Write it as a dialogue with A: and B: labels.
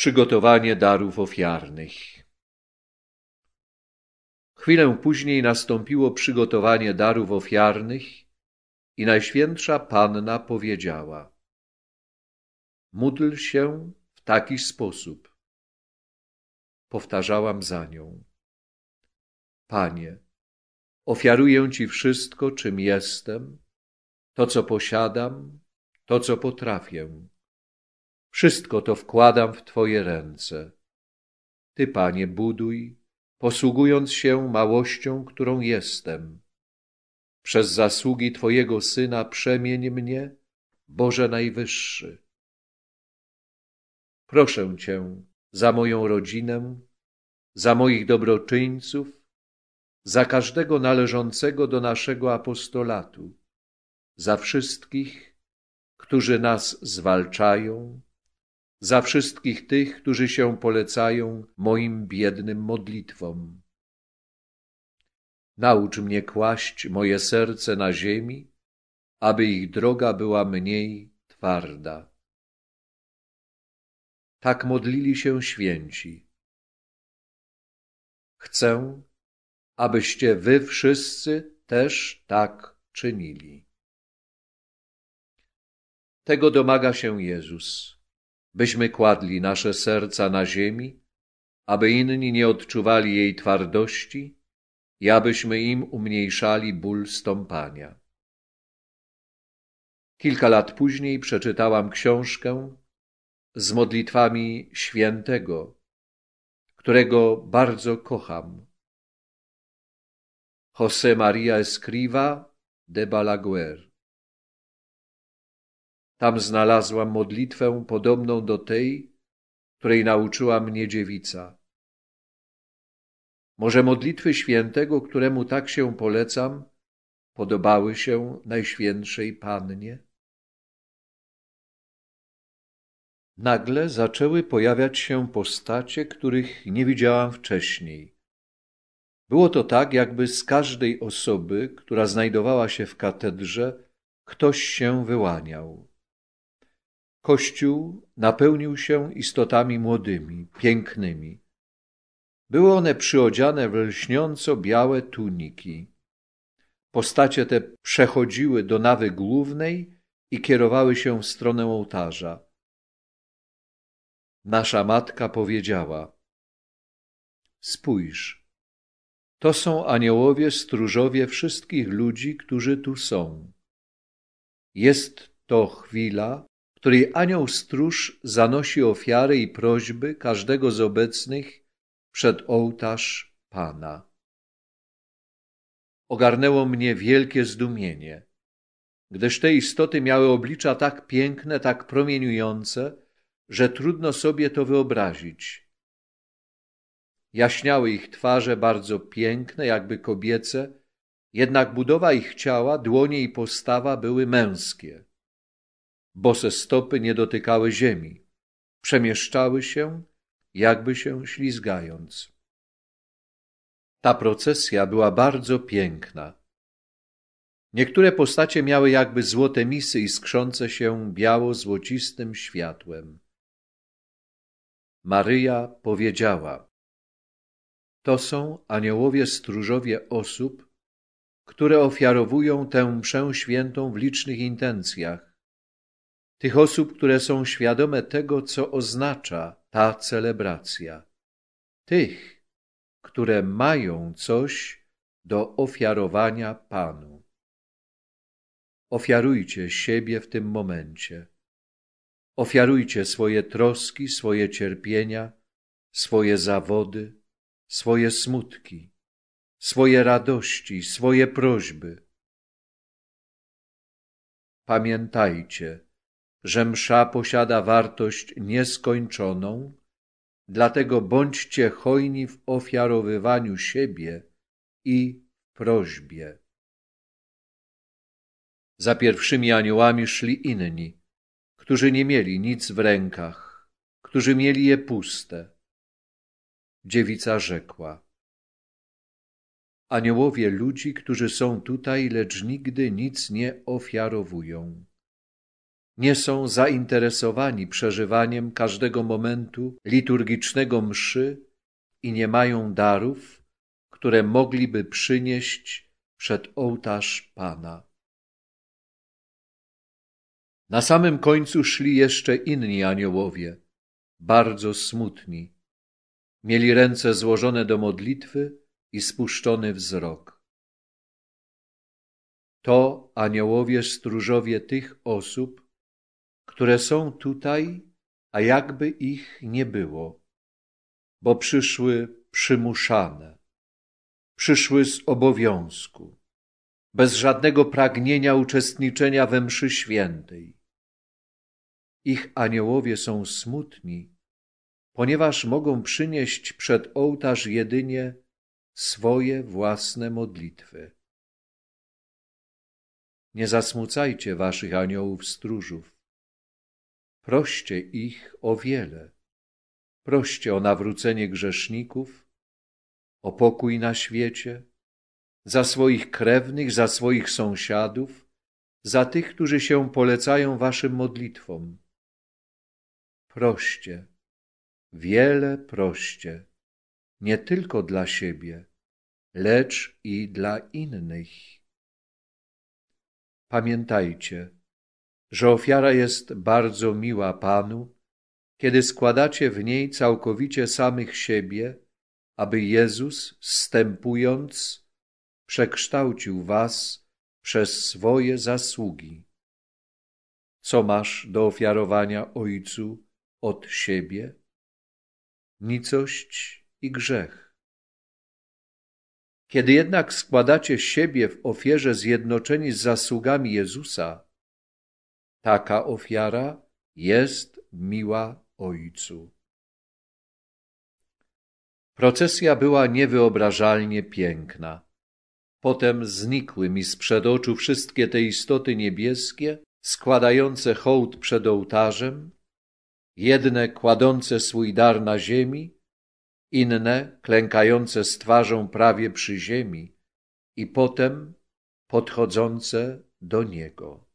A: Przygotowanie darów ofiarnych. Chwilę później nastąpiło przygotowanie darów ofiarnych i Najświętsza Panna powiedziała: módl się w taki sposób. Powtarzałam za nią: Panie, ofiaruję Ci wszystko, czym jestem, to, co posiadam, to, co potrafię. Wszystko to wkładam w Twoje ręce. Ty, Panie, buduj, posługując się małością, którą jestem. Przez zasługi Twojego Syna przemień mnie, Boże Najwyższy. Proszę Cię za moją rodzinę, za moich dobroczyńców, za każdego należącego do naszego apostolatu, za wszystkich, którzy nas zwalczają, za wszystkich tych, którzy się polecają moim biednym modlitwom. Naucz mnie kłaść moje serce na ziemi, aby ich droga była mniej twarda. Tak modlili się święci. Chcę, abyście wy wszyscy też tak czynili. Tego domaga się Jezus, byśmy kładli nasze serca na ziemi, aby inni nie odczuwali jej twardości i abyśmy im umniejszali ból stąpania. Kilka lat później przeczytałam książkę z modlitwami świętego, którego bardzo kocham. José María Escrivá de Balaguer. Tam znalazłam modlitwę podobną do tej, której nauczyła mnie dziewica. Może modlitwy świętego, któremu tak się polecam, podobały się Najświętszej Pannie? Nagle zaczęły pojawiać się postacie, których nie widziałam wcześniej. Było to tak, jakby z każdej osoby, która znajdowała się w katedrze, ktoś się wyłaniał. Kościół napełnił się istotami młodymi, pięknymi. Były one przyodziane w lśniąco białe tuniki. Postacie te przechodziły do nawy głównej i kierowały się w stronę ołtarza. Nasza Matka powiedziała: spójrz, to są aniołowie stróżowie wszystkich ludzi, którzy tu są. Jest to chwila, w której anioł stróż zanosi ofiary i prośby każdego z obecnych przed ołtarz Pana. Ogarnęło mnie wielkie zdumienie, gdyż te istoty miały oblicza tak piękne, tak promieniujące, że trudno sobie to wyobrazić. Jaśniały ich twarze bardzo piękne, jakby kobiece, jednak budowa ich ciała, dłonie i postawa były męskie. Bose stopy nie dotykały ziemi, przemieszczały się, jakby się ślizgając. Ta procesja była bardzo piękna. Niektóre postacie miały jakby złote misy iskrzące się biało-złocistym światłem. Maryja powiedziała: to są aniołowie stróżowie osób, które ofiarowują tę mszę świętą w licznych intencjach. Tych osób, które są świadome tego, co oznacza ta celebracja. Tych, które mają coś do ofiarowania Panu. Ofiarujcie siebie w tym momencie. Ofiarujcie swoje troski, swoje cierpienia, swoje zawody, swoje smutki, swoje radości, swoje prośby. Pamiętajcie, że msza posiada wartość nieskończoną, dlatego bądźcie hojni w ofiarowywaniu siebie i w prośbie. Za pierwszymi aniołami szli inni, którzy nie mieli nic w rękach, którzy mieli je puste. Dziewica rzekła: aniołowie ludzi, którzy są tutaj, lecz nigdy nic nie ofiarowują. nie są zainteresowani przeżywaniem każdego momentu liturgicznego mszy i nie mają darów, które mogliby przynieść przed ołtarz Pana. Na samym końcu szli jeszcze inni aniołowie, bardzo smutni. Mieli ręce złożone do modlitwy i spuszczony wzrok. To aniołowie stróżowie tych osób, które są tutaj, a jakby ich nie było, bo przyszły przymuszane, przyszły z obowiązku, bez żadnego pragnienia uczestniczenia we mszy świętej. Ich aniołowie są smutni, ponieważ mogą przynieść przed ołtarz jedynie swoje własne modlitwy. Nie zasmucajcie waszych aniołów stróżów. Proście ich o wiele. Proście o nawrócenie grzeszników, o pokój na świecie, za swoich krewnych, za swoich sąsiadów, za tych, którzy się polecają waszym modlitwom. Proście, wiele proście, nie tylko dla siebie, lecz i dla innych. Pamiętajcie, że ofiara jest bardzo miła Panu, kiedy składacie w niej całkowicie samych siebie, aby Jezus, zstępując, przekształcił was przez swoje zasługi. Co masz do ofiarowania Ojcu od siebie? Nicość i grzech. Kiedy jednak składacie siebie w ofierze zjednoczeni z zasługami Jezusa, taka ofiara jest miła Ojcu. Procesja była niewyobrażalnie piękna. Potem znikły mi sprzed oczu wszystkie te istoty niebieskie, składające hołd przed ołtarzem, jedne kładące swój dar na ziemi, inne klękające z twarzą prawie przy ziemi i potem podchodzące do Niego.